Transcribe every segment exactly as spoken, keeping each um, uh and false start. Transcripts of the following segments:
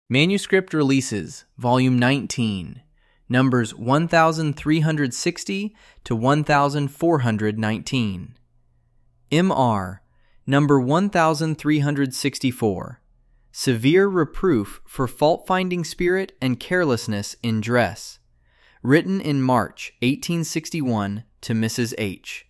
Manuscript Releases, Volume nineteen, numbers one thousand three hundred sixty to one thousand four hundred nineteen. M R, number one thousand three hundred sixty-four, Severe Reproof for Fault-Finding Spirit and Carelessness in Dress, written in March eighteen sixty-one to Missus H.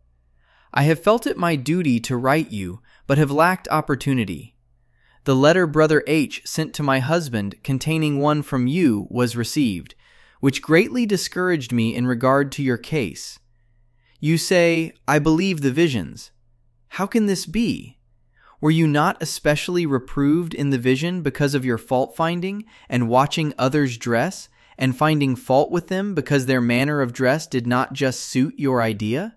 I have felt it my duty to write you, but have lacked opportunity. The letter Brother H. sent to my husband containing one from you was received, which greatly discouraged me in regard to your case. You say, I believe the visions. How can this be? Were you not especially reproved in the vision because of your fault-finding and watching others dress and finding fault with them because their manner of dress did not just suit your idea?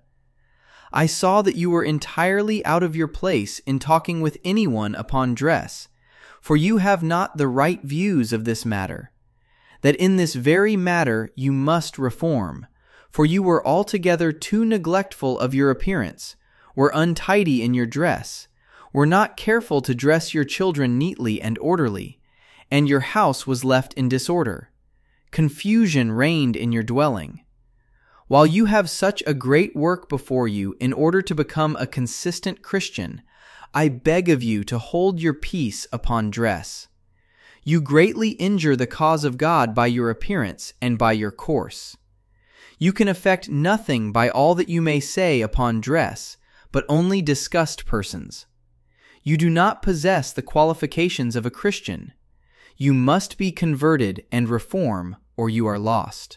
I saw that you were entirely out of your place in talking with anyone upon dress, for you have not the right views of this matter. That in this very matter you must reform, for you were altogether too neglectful of your appearance, were untidy in your dress, were not careful to dress your children neatly and orderly, and your house was left in disorder. Confusion reigned in your dwelling. While you have such a great work before you in order to become a consistent Christian, I beg of you to hold your peace upon dress. You greatly injure the cause of God by your appearance and by your course. You can effect nothing by all that you may say upon dress, but only disgust persons. You do not possess the qualifications of a Christian. You must be converted and reform, or you are lost.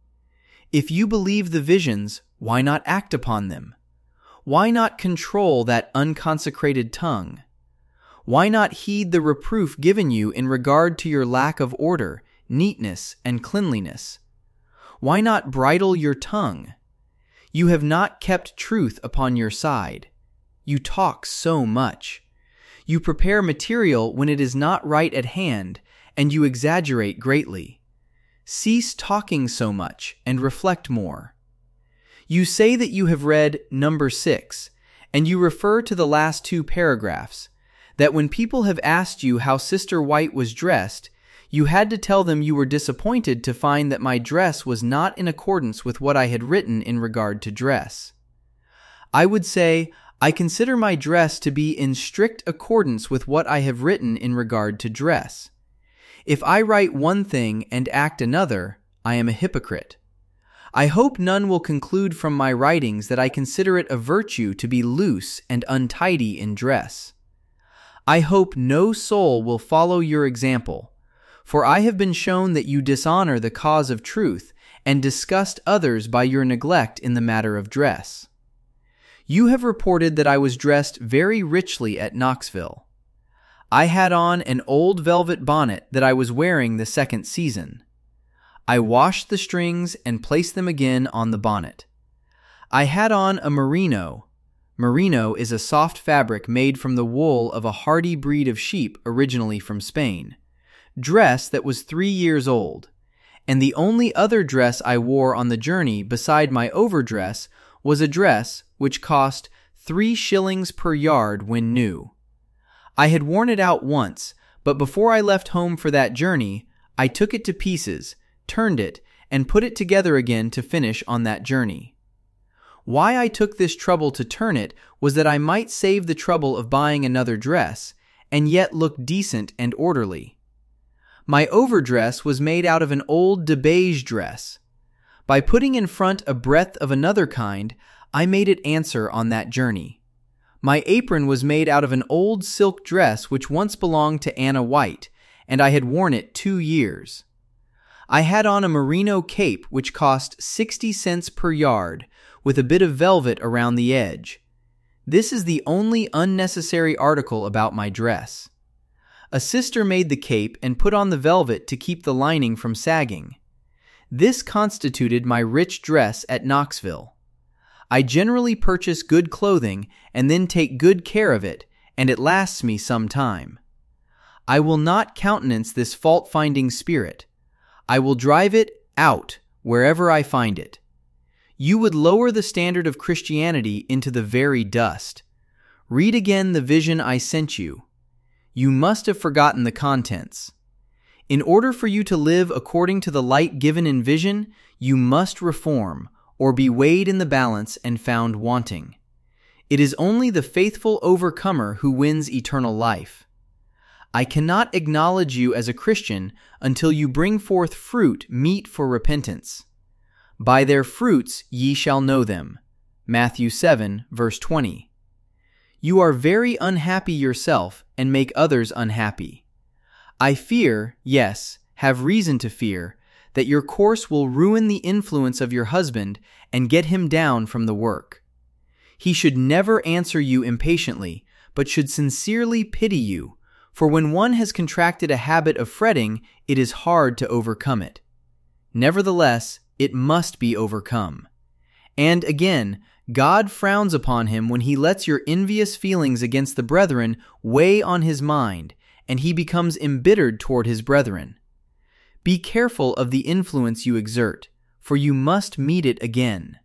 If you believe the visions, why not act upon them? Why not control that unconsecrated tongue? Why not heed the reproof given you in regard to your lack of order, neatness, and cleanliness? Why not bridle your tongue? You have not kept truth upon your side. You talk so much. You prepare material when it is not right at hand, and you exaggerate greatly. Cease talking so much and reflect more. You say that you have read number six, and you refer to the last two paragraphs, that when people have asked you how Sister White was dressed, you had to tell them you were disappointed to find that my dress was not in accordance with what I had written in regard to dress. I would say, I consider my dress to be in strict accordance with what I have written in regard to dress. If I write one thing and act another, I am a hypocrite. I hope none will conclude from my writings that I consider it a virtue to be loose and untidy in dress. I hope no soul will follow your example, for I have been shown that you dishonor the cause of truth and disgust others by your neglect in the matter of dress. You have reported that I was dressed very richly at Knoxville. I had on an old velvet bonnet that I was wearing the second season. I washed the strings and placed them again on the bonnet. I had on a merino. Merino is a soft fabric made from the wool of a hardy breed of sheep originally from Spain, dress that was three years old, and the only other dress I wore on the journey beside my overdress was a dress which cost three shillings per yard when new. I had worn it out once, but before I left home for that journey, I took it to pieces, turned it, and put it together again to finish on that journey. Why I took this trouble to turn it was that I might save the trouble of buying another dress, and yet look decent and orderly. My overdress was made out of an old de beige dress. By putting in front a breadth of another kind, I made it answer on that journey. My apron was made out of an old silk dress which once belonged to Anna White, and I had worn it two years. I had on a merino cape which cost sixty cents per yard, with a bit of velvet around the edge. This is the only unnecessary article about my dress. A sister made the cape and put on the velvet to keep the lining from sagging. This constituted my rich dress at Knoxville. I generally purchase good clothing and then take good care of it, and it lasts me some time. I will not countenance this fault-finding spirit. I will drive it out wherever I find it. You would lower the standard of Christianity into the very dust. Read again the vision I sent you. You must have forgotten the contents. In order for you to live according to the light given in vision, you must reform, or be weighed in the balance and found wanting. It is only the faithful overcomer who wins eternal life. I cannot acknowledge you as a Christian until you bring forth fruit meet for repentance. By their fruits ye shall know them. Matthew seven, verse twenty. You are very unhappy yourself and make others unhappy. I fear, yes, have reason to fear, that your course will ruin the influence of your husband and get him down from the work. He should never answer you impatiently, but should sincerely pity you, for when one has contracted a habit of fretting, it is hard to overcome it. Nevertheless, it must be overcome. And again, God frowns upon him when he lets your envious feelings against the brethren weigh on his mind, and he becomes embittered toward his brethren. Be careful of the influence you exert, for you must meet it again.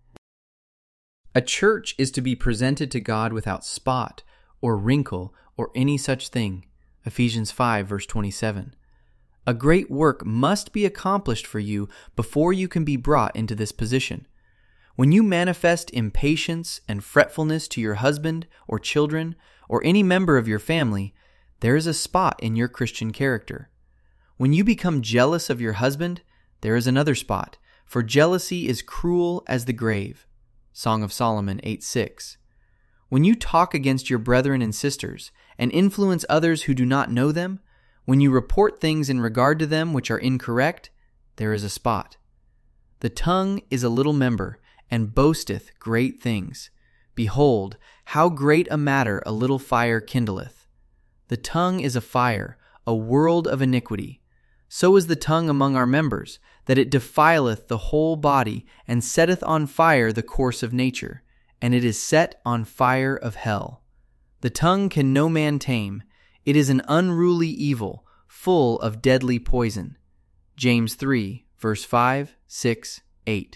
A church is to be presented to God without spot, or wrinkle, or any such thing. Ephesians five, verse twenty-seven. A great work must be accomplished for you before you can be brought into this position. When you manifest impatience and fretfulness to your husband or children or any member of your family, there is a spot in your Christian character. When you become jealous of your husband, there is another spot, for jealousy is cruel as the grave. Song of Solomon eight six. When you talk against your brethren and sisters and influence others who do not know them, when you report things in regard to them which are incorrect, there is a spot. The tongue is a little member, and boasteth great things. Behold, how great a matter a little fire kindleth. The tongue is a fire, a world of iniquity. So is the tongue among our members, that it defileth the whole body, and setteth on fire the course of nature, and it is set on fire of hell. The tongue can no man tame. It is an unruly evil, full of deadly poison. James three, verse five, six, eight.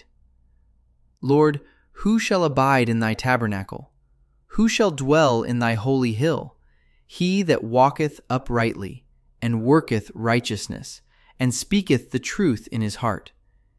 Lord, who shall abide in thy tabernacle? Who shall dwell in thy holy hill? He that walketh uprightly, and worketh righteousness, and speaketh the truth in his heart.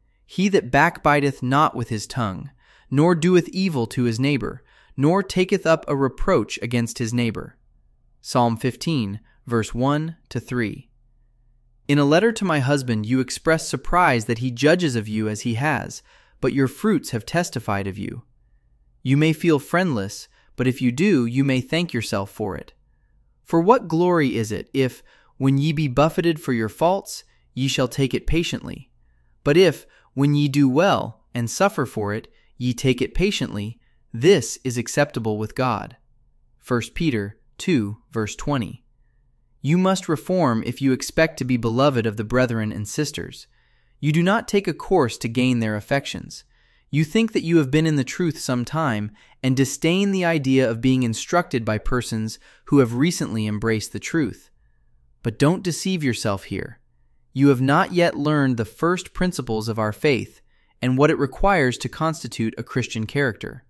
He that backbiteth not with his tongue, nor doeth evil to his neighbor, nor taketh up a reproach against his neighbor. Psalm fifteen, verse one to three. In a letter to my husband you express surprise that he judges of you as he has, but your fruits have testified of you. You may feel friendless, but if you do, you may thank yourself for it. For what glory is it, if, when ye be buffeted for your faults, ye shall take it patiently? But if, when ye do well, and suffer for it, ye take it patiently, this is acceptable with God. First Peter two, verse twenty. You must reform if you expect to be beloved of the brethren and sisters. You do not take a course to gain their affections. You think that you have been in the truth some time, and disdain the idea of being instructed by persons who have recently embraced the truth. But don't deceive yourself here. You have not yet learned the first principles of our faith, and what it requires to constitute a Christian character.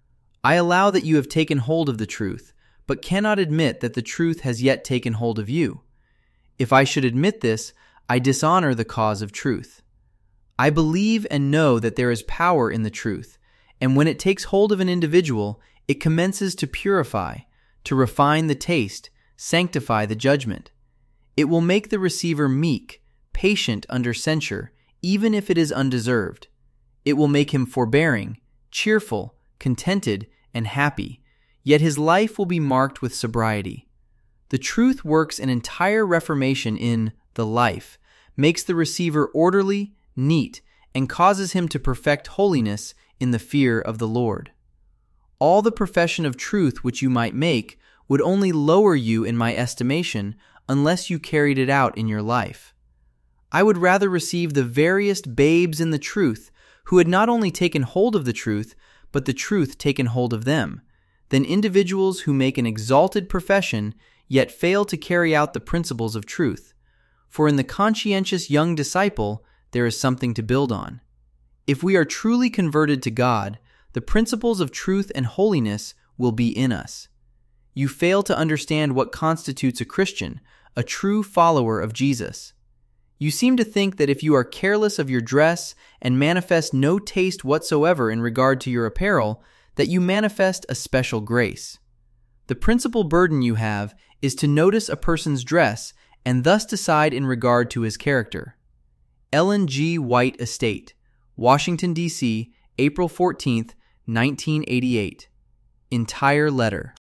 I allow that you have taken hold of the truth, but cannot admit that the truth has yet taken hold of you. If I should admit this, I dishonor the cause of truth. I believe and know that there is power in the truth, and when it takes hold of an individual, it commences to purify, to refine the taste, sanctify the judgment. It will make the receiver meek, patient under censure, even if it is undeserved. It will make him forbearing, cheerful, contented, and happy, yet his life will be marked with sobriety. The truth works an entire reformation in the life, makes the receiver orderly, neat, and causes him to perfect holiness in the fear of the Lord. All the profession of truth which you might make would only lower you in my estimation unless you carried it out in your life. I would rather receive the veriest babes in the truth who had not only taken hold of the truth, but the truth taken hold of them, than individuals who make an exalted profession yet fail to carry out the principles of truth. For in the conscientious young disciple, there is something to build on. If we are truly converted to God, the principles of truth and holiness will be in us. You fail to understand what constitutes a Christian, a true follower of Jesus. You seem to think that if you are careless of your dress and manifest no taste whatsoever in regard to your apparel, that you manifest a special grace. The principal burden you have is to notice a person's dress and thus decide in regard to his character. Ellen G. White Estate, Washington, D C, April fourteenth, nineteen eighty-eight. Entire letter.